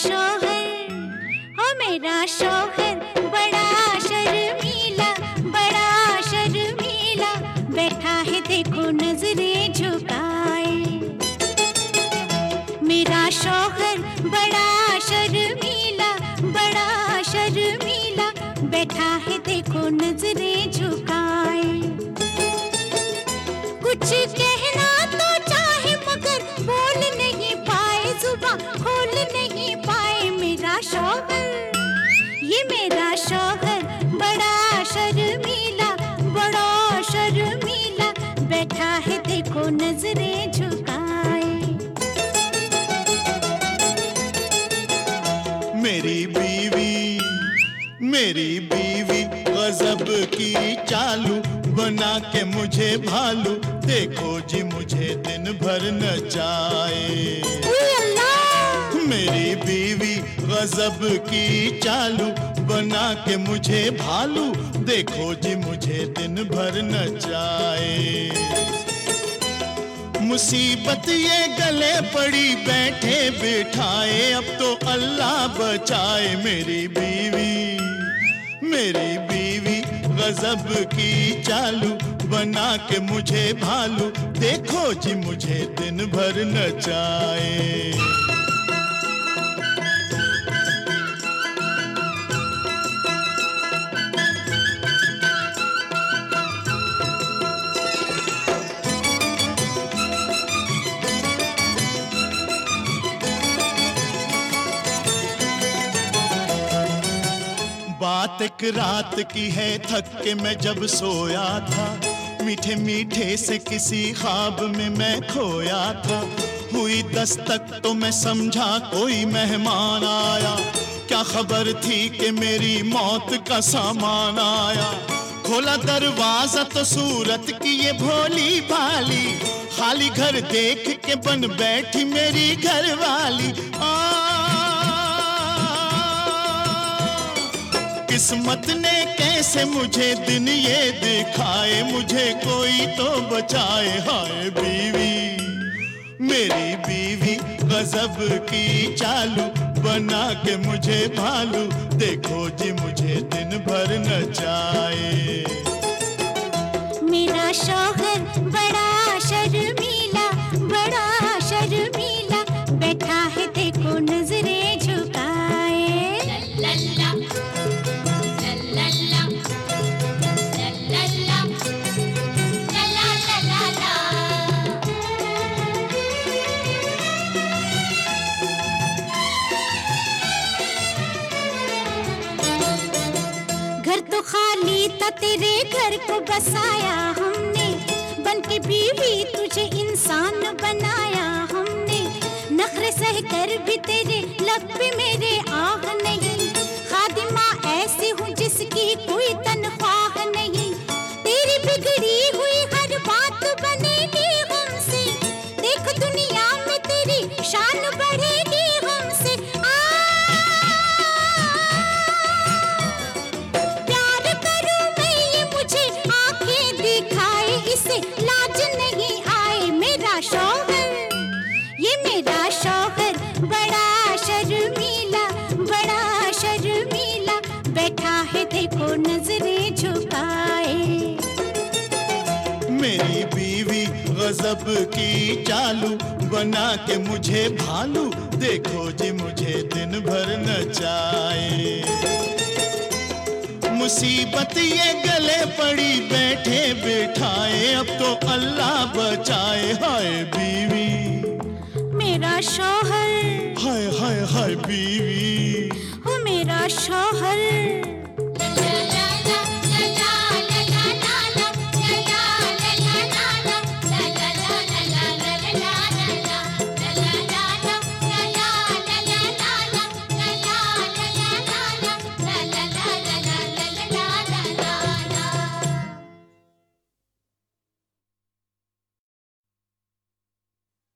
शौहर, हो मेरा शौहर बड़ा शर्मीला, बड़ा शर्मीला, बैठा है देखो नजरें झुकाए। मेरा शौहर बड़ा शर्मीला, बड़ा शर्मीला, बैठा है देखो नजरें झुकाए। कुछ कहना तो चाहे मगर बोल नहीं पाए, जुबान खोल नहीं पाए। मेरा शौहर, ये मेरा शौहर बड़ा शर्मीला, बड़ा शर्मीला, बैठा है देखो नजरें झुकाए। मेरी बीवी गजब की चालू, बना के मुझे भालू, देखो जी मुझे दिन भर नचाए। मेरी बीवी गजब की चालू, बना के मुझे भालू, देखो जी मुझे दिन भर नचाए। मुसीबत ये गले पड़ी बैठे बिठाए, अब तो अल्लाह बचाए। मेरी बीवी गजब की चालू, बना के मुझे भालू, देखो जी मुझे दिन भर नचाए। बात एक रात की है, थक के मैं जब सोया था, मीठे मीठे से किसी ख्वाब में मैं खोया था। हुई दस्तक तो मैं समझा कोई मेहमान आया, क्या खबर थी कि मेरी मौत का सामान आया। खोला दरवाजा तो सूरत की ये भोली भाली, खाली घर देख के बन बैठी मेरी घरवाली। किस्मत ने कैसे मुझे दिन ये दिखाए, मुझे कोई तो बचाए। हाय बीवी, मेरी बीवी गजब की चालू, बना के मुझे भालू, देखो जी मुझे दिन भर नचाए। मेरा शौहर बड़ा शर्मीला, बड़ा शर्मीला, बैठा है देखो नजरें झुकाए। लल्ला घर तो खाली था, तेरे घर को बसाया हमने, बन के बीवी तुझे इंसान बनाया हमने। नखरे सह कर भी तेरे लब पे मेरे आह नहीं, खादिमा ऐसी हूँ जिसकी कोई तनख्वाह नहीं। तेरी बिगड़ी हुई हर बात बनेगी हमसे, देख दुनिया में तेरी शान बढ़ेगी हमसे। प्यार करूं मैं ये मुझे आंखें दिखाए, इसे लाज नहीं आए। मेरा शौहर, ये मेरा शौहर बड़ा शर्मीला, बड़ा शर्मीला, बैठा है देखो नजरें झुकाए। मेरी बीवी गजब की चालू, बना के मुझे भालू, देखो जी मुझे दिन भर नचाए। मुसीबत ये गले पड़ी बैठे बिठाए, अब तो अल्लाह बचाए। हाय बीवी, मेरा शौहर, हाय हाय हाय बीवी, ओ मेरा शौहर।